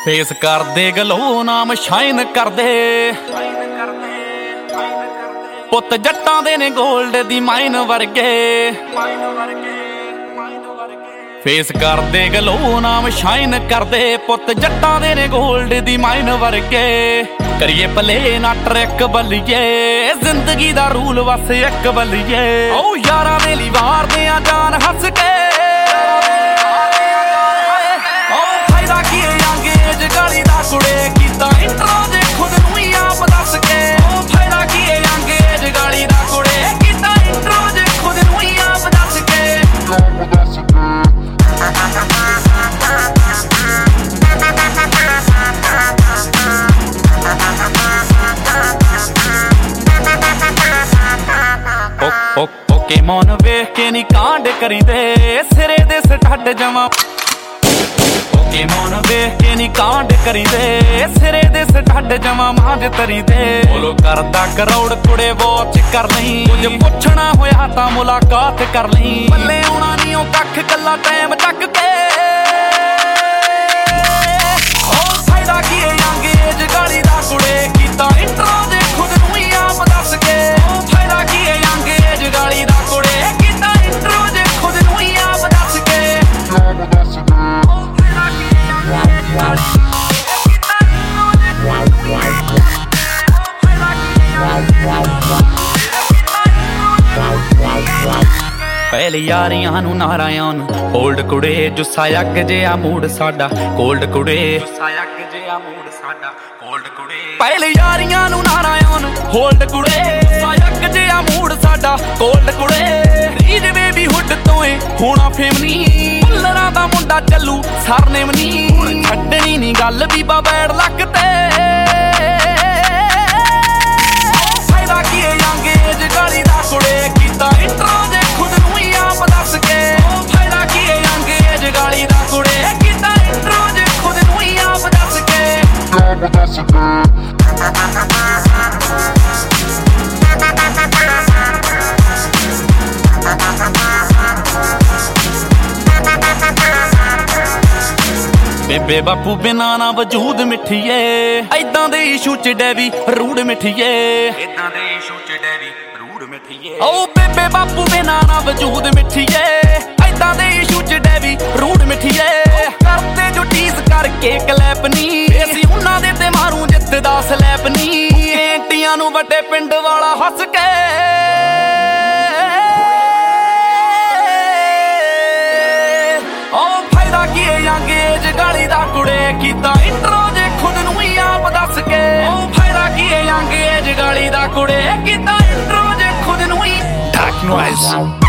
face ਕਰਦੇ ਗਲੋ ਨਾਮ shine ਕਰਦੇ ਪੁੱਤ ਜੱਟਾਂ ਦੇ ਨੇ ਗੋਲਡ ਦੀ ਮਾਈਨ ਵਰਗੇ ਫੇਸ ਕਰਦੇ ਗਲੋ ਨਾਮ ਸ਼ਾਈਨ ਕਰਦੇ ਪੁੱਤ ਜੱਟਾਂ ਦੇ ਨੇ ਗੋਲਡ ਦੀ ਮਾਈਨ ਵਰਗੇ ਕਰੀਏ ਪਲੇ ਨਾ ਟਰੈਕ ਬੱਲੀਏ ਜ਼ਿੰਦਗੀ ਦਾ ਰੂਲ ਬਸ ਇੱਕ ਬੱਲੀਏ ਓ ਯਾਰਾਂ ਦੇ ਲਈ ਵਾਰਦੇ ਆ ਜਾਨ ਹੱਸ ਕੇ ਓ ਫਾਇਦਾ ਕੀ ਅੰਗੇਜ ਗਾਲੀ ਦਾ ਕੁੜੇ ਕੀਤਾ ਇੰਟਰੋ ਦੇ ਖੁਦ ਨੂੰ ਹੀ ਆਪ ਦੱਸ ਕੇ ਓ ਫਾਇਦਾ ਕੀ ਅੰਗੇਜ ਗਾਲੀ ਦਾ ਕੁੜੇ ਕੀਤਾ ਇੰਟਰੋ ਦੇ ਖੁਦ ਨੂੰ ਹੀ ਆਪ ਦੱਸ ਕੇ ਓਕੇ ਮੌਨ ਵੇਖ ਕੇ ਨੀ ਕਾਂਡ ਕਰੀਦੇ ਸਿਰੇ ਦੇ ਸਟੱਡ ਜਮਾ ਓਕੇ ਮੌਨ ਵੇਖ ਕੇ ਨੀ ਕਾਂਡ ਕਰੀਦੇ ਸਿਰੇ ਦੇ ਸਟੱਡ ਜਮਾ ਮਾਂਜ ਤਰੀਦੇ ਬੋਲੋ ਕਰਦਾ ਕਰੌੜ ਕੁੜੇ ਵਾਚ ਕਰ ਲਈ ਕੁਝ ਪੁੱਛਣਾ ਹੋਇਆ ਤਾਂ ਮੁਲਾਕਾਤ ਕਰ ਲਈ ਬੱਲੇ ਆਉਣਾ ਨੀ ਉਹ ਕੱਖ ਕੱਲਾ ਟਾਈਮ ਚੱਕ ਕੇ ਓ ਫਾਇਦਾ ਕੀ ਅੰਗੇਜ ਗਾਲੀ ਦਾ ਕੁੜੇ ਕੀਤਾ ਇੰਟਰੋ ਦੇ ਖੁਦ ਨੂੰ ਹੀ ਆਪ ਦੱਸ ਕੇ ਓ ਫਾਇਦਾ ਕੀ ਅੰਗੇਜ ਗਾਲੀ ਦਾ ਕੁੜੇ ਕੀਤਾ ਇੰਟਰੋ ਦੇ ਖੁਦ ਨੂੰ ਹੀ ਆਪ ਦੱਸ ਕੇ ਪਹਿਲੇ ਯਾਰੀਆਂ ਨੂੰ ਨਾਰਾਇਣ ਹੋਲਡ ਕੁੜੇ ਜੁੱਸਾ ਅੱਗ ਜਿਹਾ ਮੂਡ ਸਾਡਾ ਕੋਲਡ ਕੁੜੇ ਜੁੱਸਾ ਅੱਗ ਜਿਹਾ ਮੂਡ ਸਾਡਾ ਕੋਲਡ ਕੁੜੇ ਪਹਿਲੇ ਯਾਰੀਆਂ ਨੂੰ ਨਾਰਾਇਣ ਹੋਲਡ ਕੁੜੇ ਜੁੱਸਾ ਅੱਗ ਜਿਹਾ ਮੂਡ ਸਾਡਾ ਕੋਲਡ ਕੁੜੇ ਰੀਜ ਬੇਬੀ ਹੁੱਡ ਤੋਂ ਏ ਹੋਣਾ ਫੇਮ ਨੀ ਬੁੱਲਰਾਂ ਦਾ ਮੁੰਡਾ ਚੱਲੂ ਸਰਨੇਮ ਨੀ ਛੱਡਣੀ ਨੀ ਗੱਲ ਬੀਬਾ ਬੈੜ ਲੱਕ ਤੇ ਫਾਇਦਾ ਕੀ ਅੰਗੇਜ ਗਾਲੀ ਦਾ ਕੁੜੇ ਕੀਤਾ ਇੰਟਰੋ ਦੇ ਖੁਦ ਨੂੰ ਹੀ ਆਪ ਦੱਸ ਕੇ ਓ ਫਾਇਦਾ ਕੀ ਅੰਗੇਜ ਗਾਲੀ ਦਾ ਕੁੜੇ ਕੀਤਾ ਇੰਟਰੋ ਦੇ ਖੁਦ ਨੂੰ ਹੀ ਆਪ ਦੱਸ ਕੇ ਬੇਬੇ ਬਾਪੂ ਬਿਨਾ ਨਾ ਵਜੂਦ ਮਿੱਠੀਏ ਐਦਾਂ ਦੇ ਇਸ਼ੂ ਚ ਡੈਵੀ ਰੂੜ ਮਿੱਠੀਏ ਐਦਾਂ ਦੇ ਇਸ਼ੂ ਚ ਡੈਵੀ ਰੂੜ ਮਿੱਠੀਏ ਓ ਬੇਬੇ ਬਾਪੂ ਬਿਨਾ ਨਾ ਵਜੂਦ ਮਿੱਠੀਏ ਐਦਾਂ ਦੇ ਇਸ਼ੂ ਚ ਡੈਵੀ ਰੂੜ ਮਿੱਠੀਏ ਕਰਦੇ ਜੋ ਟੀਜ਼ ਕਰਕੇ ਕਲੈਪ ਨੀ ਅਸੀਂ ਉਹਨਾਂ ਦੇ ਤੇ ਮਾਰੂ ਜਿੱਤ ਦਾ ਸਲੈਪ ਨੀ ਐਂਟੀਆਂ ਨੂੰ ਵੱਡੇ ਪਿੰਡ ਵਾਲਾ ਹੱਸ ਕੇ ਅੰਗੇਜ ਗਾਲੀ ਦਾ ਕੁੜੇ ਕੀਤਾ ਇੰਟਰੋ ਦੇ ਖੁਦ ਨੂੰ ਹੀ ਆਪ ਦੱਸ ਕੇ ਓ ਫਾਇਦਾ ਕੀ ਅੰਗੇਜ ਗਾਲੀ ਦਾ ਕੁੜੇ ਕੀਤਾ ਇੰਟਰੋ ਦੇ ਖੁਦ ਨੂੰ ਹੀ